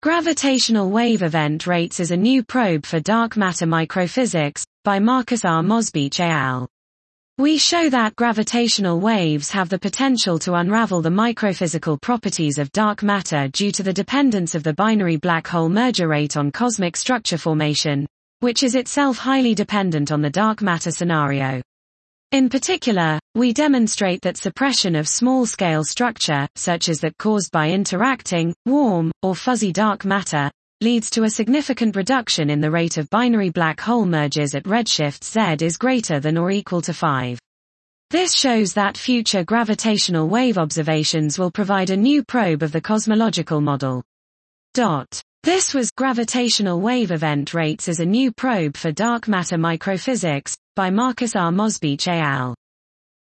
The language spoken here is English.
Gravitational wave event rates is a new probe for dark matter microphysics, by Marcus R. Mosbeach et al. We show that gravitational waves have the potential to unravel the microphysical properties of dark matter due to the dependence of the binary black hole merger rate on cosmic structure formation, which is itself highly dependent on the dark matter scenario. In particular, we demonstrate that suppression of small-scale structure, such as that caused by interacting, warm, or fuzzy dark matter, leads to a significant reduction in the rate of binary black hole mergers at redshift Z is greater than or equal to 5. This shows that future gravitational wave observations will provide a new probe of the cosmological model. This was Gravitational Wave Event Rates as a New Probe for Dark Matter Microphysics, by Marcus R. Mosbeach et al.